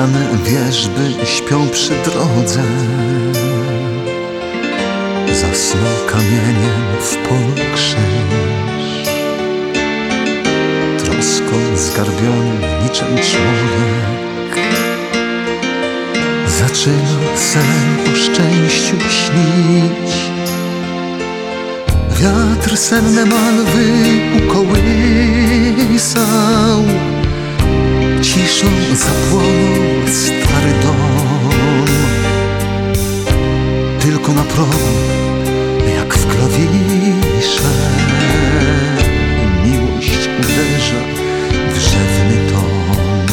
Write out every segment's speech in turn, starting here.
drewniane wierzby śpią przy drodze. Zasnął kamieniem w polu krzyż, troską zgarbiony niczym człowiek. Zaczyna sen o szczęściu śnić. Wiatr senne malwy ukołysał, ciszą zapłonął stary dom. Tylko na progu, jak w klawisze, miłość uderza w drzewny ton.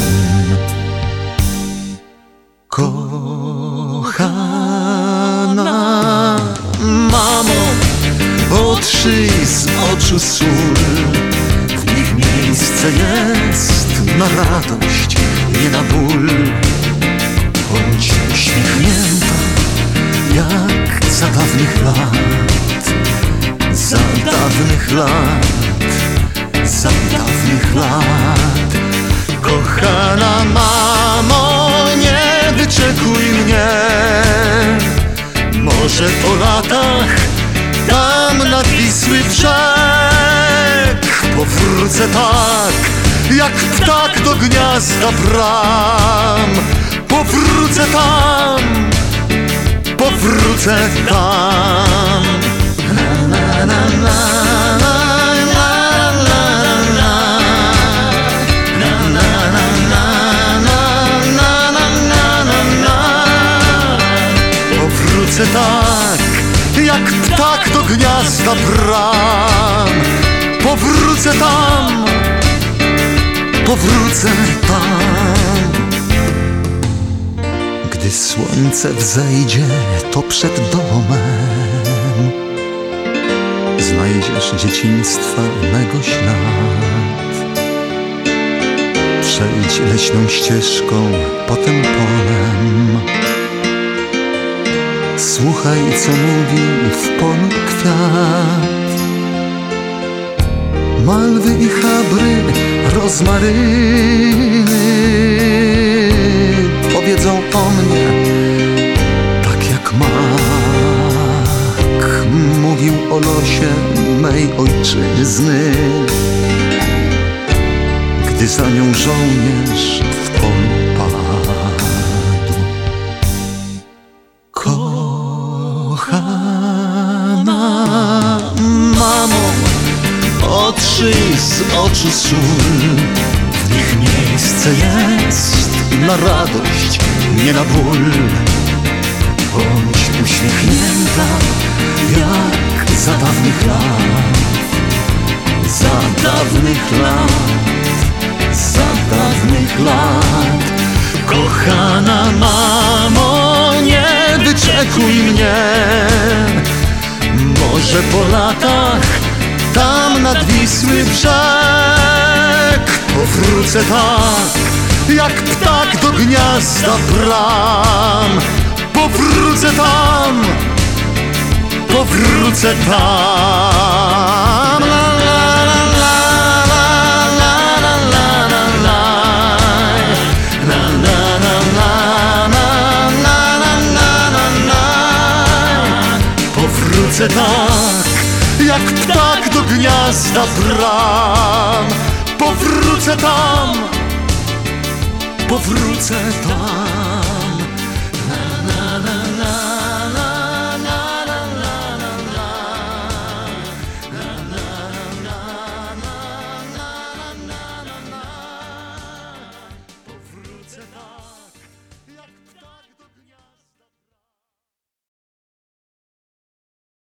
Kochana mamo, otrzyj z oczu sól, w nich miejsce jest na radość, nie na ból. Bądź uśmiechnięta jak za dawnych lat, za dawnych lat, za dawnych lat. Kochana mamo, nie wyczekuj mnie, może po latach tam nad Wisły brzeg powrócę tak, jak ptak do gniazda bram. Powrócę tam, powrócę tam. Na, na, na, na, na, na, na, na. Na, na, na, na, na, na, na, na, na. Powrócę tak, jak ptak do gniazda bram. Powrócę tam, powrócę tam. Gdy słońce wzejdzie, to przed domem znajdziesz dzieciństwa mego ślad. Przejdź leśną ścieżką, potem polem. Słuchaj, co mówi w polu kwiat. Malwy i chabry, rozmaryny powiedzą o mnie, tak jak mak mówił o losie mej ojczyzny, gdy za nią żołnierz w polu padł. Kochana mamo, otrzyj z oczu sól, w nich miejsce jest na radość, nie na ból. Bądź uśmiechnięta jak za dawnych lat, za dawnych lat, za dawnych lat. Kochana mamo, nie wyczekuj mnie, może po latach tam nad Wisły brzeg powrócę tak, jak ptak do gniazda bram. Powrócę tam, powrócę tam. La, la, la, la, la, la, la, la, la, la. La, la, la, la, la, la, la, la, la. Powrócę tak, jak ptak do gniazda bram. Powrócę tam, powrócę tam.